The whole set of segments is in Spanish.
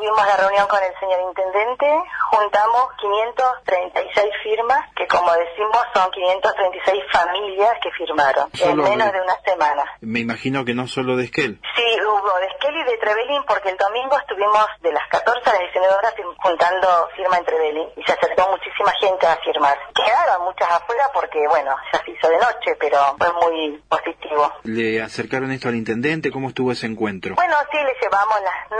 tuvimos la reunión con el señor intendente, juntamos 536 firmas, que como decimos son 536 familias que firmaron en menos de una semana. Me imagino que no solo de Esquel. Sí, hubo de Esquel y de Trevelin, porque el domingo estuvimos de las 14 a las 19 horas juntando firma en Trevelin y se acercó muchísima gente a firmar. Quedaron muchas afuera porque, bueno, ya se hizo de noche, pero fue muy positivo. ¿Le acercaron esto al intendente? ¿Cómo estuvo ese encuentro? Bueno, sí, le llevamos las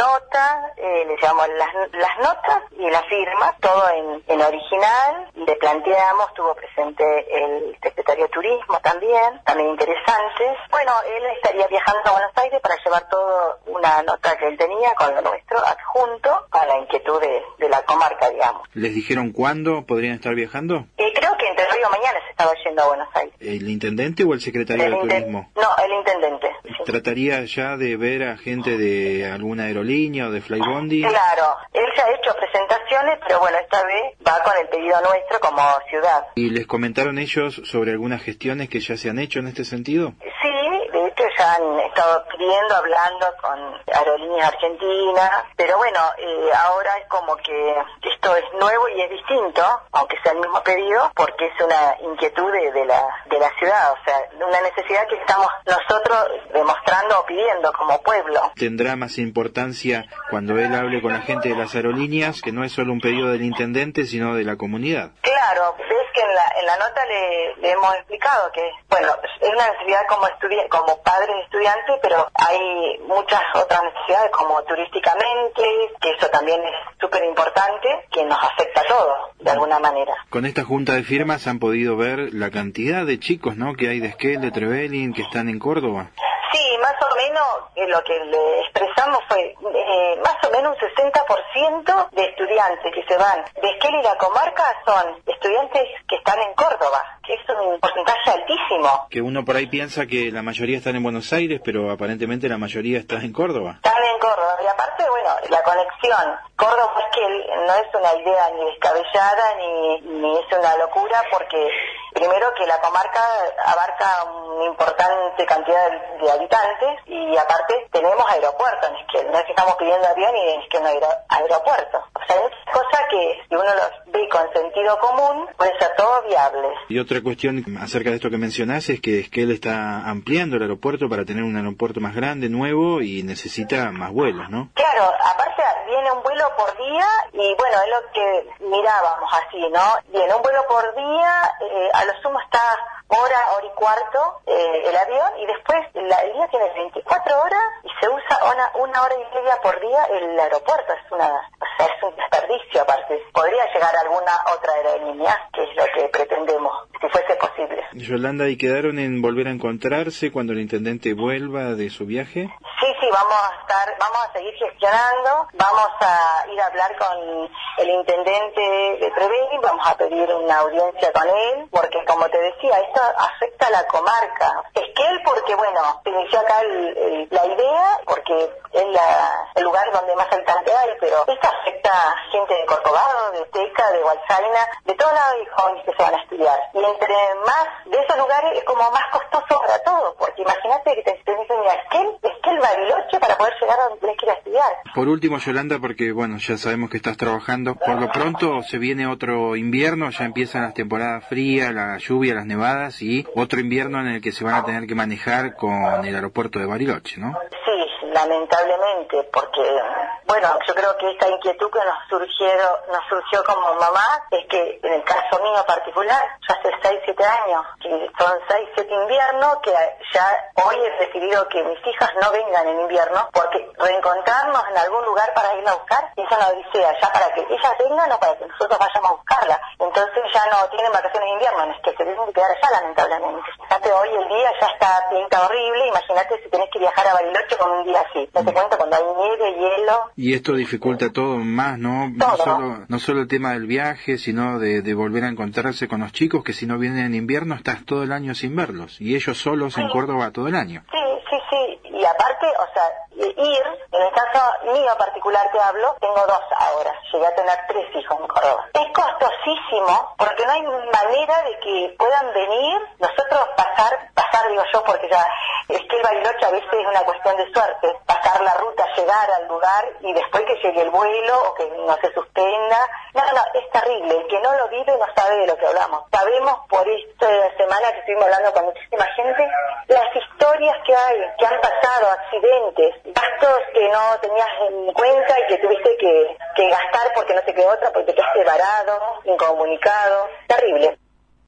notas y la firma, todo en original. Le planteamos, estuvo presente el secretario de Turismo también interesante. Bueno, él estaría viajando a Buenos Aires para llevar todo una nota que él tenía con lo nuestro adjunto a la inquietud de la comarca, digamos. ¿Les dijeron cuándo podrían estar viajando? Creo que entre hoy o mañana se estaba yendo a Buenos Aires. ¿El intendente o el secretario de Turismo? No, el intendente. Sí. ¿Trataría ya de ver a gente de alguna aerolínea o de Flybondi? Claro, él ya ha hecho presentaciones, pero bueno, esta vez va con el pedido nuestro como ciudad. ¿Y les comentaron ellos sobre algunas gestiones que ya se han hecho en este sentido? Sí, de hecho ya han estado pidiendo, hablando con aerolíneas argentinas, pero bueno, ahora es como que esto es nuevo y es distinto, aunque sea el mismo pedido, porque es una inquietud de la ciudad, o sea, una necesidad que estamos nosotros demostrando o pidiendo como pueblo. ¿Tendrá más importancia cuando él hable con la gente de las aerolíneas, que no es solo un pedido del intendente, sino de la comunidad? Claro, ves que en la nota le hemos explicado que, bueno, es una necesidad como padres de estudiantes, pero hay muchas otras necesidades como turísticamente, que eso también es súper importante, que nos afecta a todos, de alguna manera. Con esta junta de firmas han podido ver la cantidad de chicos, ¿no?, que hay de Esquel, de Trevelin, que están en Córdoba. Sí, más o menos lo que le expresamos fue más o menos un 60% de estudiantes que se van de Esquel y la comarca son estudiantes que están en Córdoba, que es un porcentaje altísimo. Que uno por ahí piensa que la mayoría están en Buenos Aires, pero aparentemente la mayoría está en Córdoba. Están en Córdoba, y aparte, bueno, la conexión Córdoba-Esquel no es una idea ni descabellada ni es una locura, porque primero que la comarca abarca una importante cantidad de habitantes y aparte tenemos aeropuertos en Esquel, no es que estamos pidiendo avión y en Esquel no hay aeropuerto. O sea, es cosa que si uno los ve con sentido común puede ser todo viable. Y otra cuestión acerca de esto que mencionás es que Esquel está ampliando el aeropuerto para tener un aeropuerto más grande, nuevo, y necesita más vuelos, ¿no? Claro, aparte viene un vuelo por día y bueno, es lo que mirábamos así, ¿no? Viene un vuelo por día, a lo sumo está hora y cuarto el avión, y después el día tiene 24 horas y se usa una hora y media por día el aeropuerto. Es un desperdicio aparte. Podría llegar alguna otra aerolínea, que es lo que pretendemos, si fuese posible. Yolanda, ¿y quedaron en volver a encontrarse cuando el intendente vuelva de su viaje? Sí, vamos a seguir gestionando, vamos a ir a hablar con el intendente de Trevelin, vamos a pedir una audiencia con él, porque como te decía, esto afecta a la comarca. Esquel porque, bueno, se inició acá la idea, porque es el lugar donde más habitante hay, pero esto afecta a gente de Corcovado, de Teca, de Hualchaina, de todos lados hay jóvenes que se van a estudiar. Y entre más de esos lugares es como más costoso para todos, porque imagínate que te dicen, mira, Esquel Bariloche para poder llegar a donde tienes que ir a estudiar. Por último, Yolanda, porque bueno, ya sabemos que estás trabajando, por lo pronto se viene otro invierno, ya empiezan las temporadas frías, la lluvia, las nevadas, y otro invierno en el que se van a tener que manejar con el aeropuerto de Bariloche, ¿no? Sí, lamentablemente, porque, bueno, yo creo que esta inquietud que nos surgió como mamá, es que en el caso mío particular, ya hace 6-7 años, que son 6-7 inviernos, que ya hoy he decidido que mis hijas no vengan en invierno, porque reencontrarnos en algún lugar para irla a buscar es una odisea, ya para que ellas vengan o para que nosotros vayamos a buscarla. Entonces ya no tienen vacaciones de invierno, es que se tienen que quedar allá, lamentablemente. Fíjate, hoy el día ya pinta horrible, imagínate si tenés que viajar a Bariloche con un día así. No te cuento cuando hay nieve, hielo. Y esto dificulta todo más, ¿no? Todo. No solo el tema del viaje, sino de volver a encontrarse con los chicos, que si no vienen en invierno estás todo el año sin verlos, y ellos solos en Córdoba todo el año. Sí, y aparte aparte, o sea, ir, en el caso mío particular que hablo, tengo 2 ahora, llegué a tener 3 hijos en Córdoba. Es costosísimo porque no hay manera de que puedan venir, nosotros pasar digo yo, porque ya es que el Bariloche a veces es una cuestión de suerte, pasar la ruta, llegar al lugar y después que llegue el vuelo o que no se suspenda. No, es terrible, el que no lo vive no sabe de lo que hablamos. Sabemos por esta semana que estuvimos hablando con muchísima gente, las historias que hay, que han pasado, accidentes, gastos que no tenías en cuenta y que tuviste que gastar porque no te quedó otra, porque te quedaste varado, incomunicado, terrible.